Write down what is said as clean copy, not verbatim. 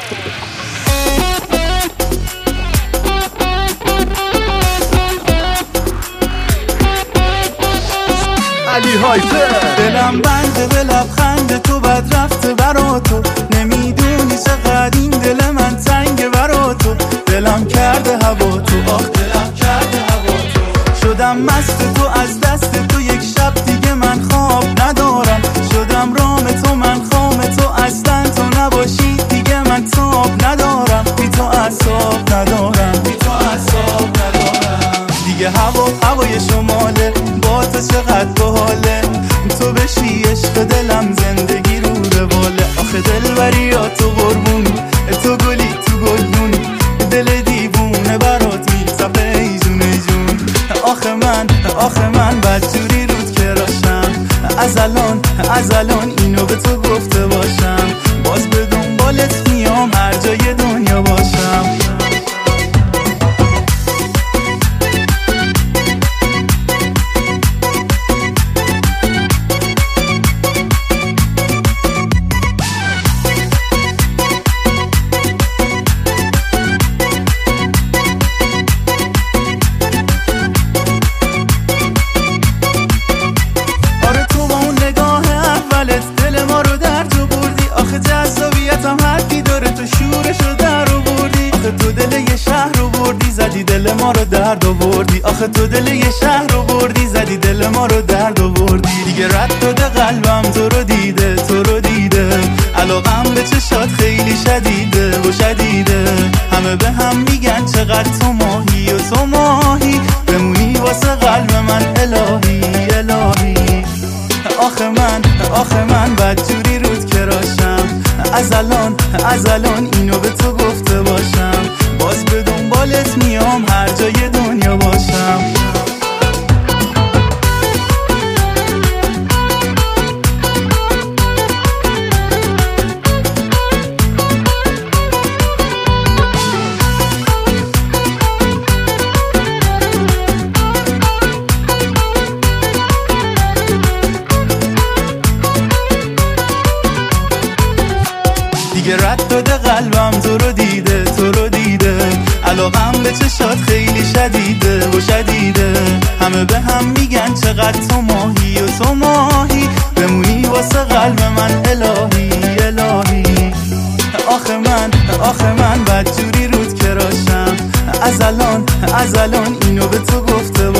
علی هایپر. دلم بنده به لبخند تو بد رفته برا تو، نمیدونی چقدر این دل من تنگه برا تو. دلم کرده هوا تو، آخ دلم کرده هوا تو. شدم مست تو از دست تو، یک شب دیگه من خواب ندارم. شدم رام تو، من خام تو، اصلا تو نباشی دیگه من تاب ندارم. بی تو اعصاب ندارم، بی تو اعصاب ندارم. دیگه هوای شماله، با تو چقدر باحاله. تو بشی عشق دلم، زندگی رو رواله. آخه دلبری ها تو قربونی، تو گلی تو گلدونی. دل دیوونه برات میتپه ای جون جون. آخه من بدجوری رود که راشم. از الان اینو به تو گفته باشم. باز به دنبالت میام هر جای دنیا باشم. جذابیتم حدی داره، تو شورشو در آوردی. آخه تو دل یه شهر رو بردی، زدی دل ما رو درد آوردی. آخه تو دل یه شهر رو بردی، زدی دل ما رو درد آوردی. دیگه رد داده قلبم تو رو دیده، تو رو دیده. علاقم به چشات خیلی شدیده و شدیده. همه به هم میگن چقدر تو ماهی و تو ماهی. بمونی واسه قلب من الهی الهی. آخه من بدجوری رود که راشم. از الان اینو به تو گفته باشم. باز به دنبالت میام هر جای دنیا باشم. دیگه رد داده قلبم تو رو دیده، تو رو دیده. علاقم به چشات خیلی شدیده و شدیده. همه به هم میگن چقدر تو ماهی و تو ماهی. بمونی واسه قلب من الهی الهی. آخه من بدجوری رود که راشم. از الان اینو به تو گفته